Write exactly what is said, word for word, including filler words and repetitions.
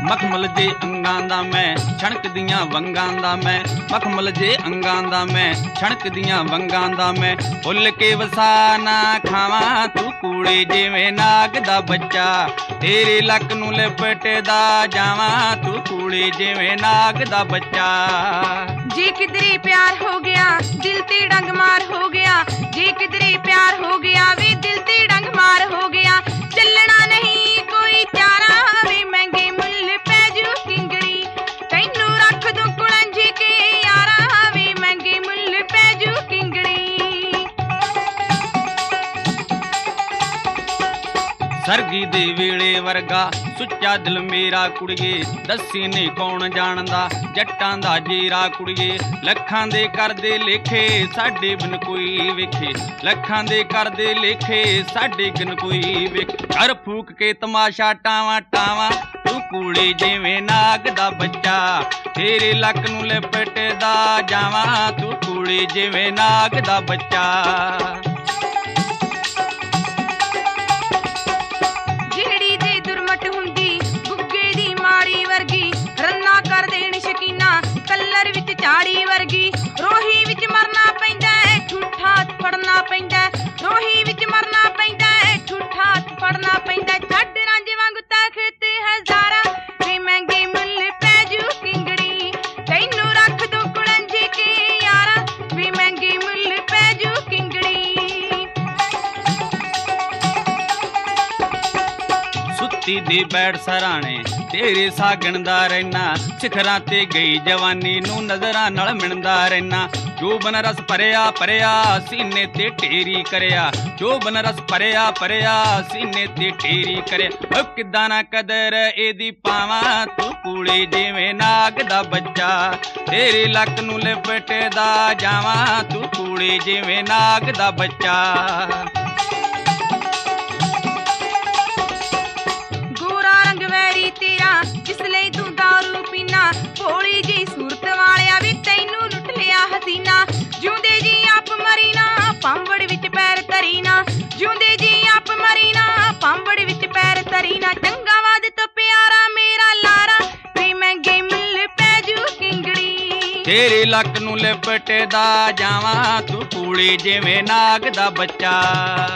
मखमल जे अंगां दा मैं छणक दियां वंगां दा मैं मखमल जे अंगां दा मैं छणक दियां वंगां दा मैं भुल के वसा ना खावां तू कूड़े जिवें नाग दा बच्चा तेरे लक नूं लिपटदा जावां तू कूड़े जिवें नाग दा बच्चा। जे किधरे प्यार हो गया दिल ते डंग मार हो गया जे किधरे प्यार हो गया वे दिल ते डंग मार हो गया चलना नहीं कोई चारा वे महंगे मुल पैजू किंगड़ी तैनू रख दूं कुलंज के यारा वे महंगे मुल पैजू किंगड़ी। सरगी दे वेले वर्गा सुच्चा दिल मेरा कुड़िए दस्सी ने कौन जानदा जट्टां दा जीरा कुड़िए लखां दे करदे लेखे साडे बिन कोई वेखे लखां दे करदे लेखे साडे बिन कोई वेखे कर फूक के तमाशा टावां टावां तू कूड़े जिवें नाग दा बच्चा तेरे लक नूं लिपटदा जावां तू कूड़े जिवें नाग दा बच्चा। कलर विच झाड़ी वर्गी रोही विच मरना पैंदा है ठूठा फड़ना पैंदा रोही विच मरना पैंदा है ठूठा फड़ना पैंदा छड्ड रांझे वांगू ताकत हजारा वे महंगे मुल पैजू किंगड़ी तैनू रख दूं कुलंज के यारा वे महंगे मुल पैजू किंगड़ी। सुत्ती दी बैठ सराणे तेरे सागण दा रहना सिखरां ते गई जवानी नूं नज़रां नाल मिणदा रहना जो बन रस भरिया भरिया सीने ते ढेरी करिया जो बन रस भरिया भरिया सीने ते ढेरी करिया किदां ना कदर एदी पावां तू कूड़े जिवें नाग दा बच्चा तेरे लक नूं लिपटदा जावां तू कूड़े जिवें नाग दा बच्चा। जिसले तू दारू पीना भोली जी सूरत वालिया वे तैनू लुट लिया हसीना जिउंदे जी आप मरीना पांवड़ विच पैर धरीना जिउंदे जी आप मरीना पांवड़ विच पैर धरीना चंगा वाद तो प्यारा मेरा लारा वे महंगे मुल पैजू किंगड़ी तेरे लक नूं लिपटदा जावां तू कूड़े जिवें नाग दा बच्चा।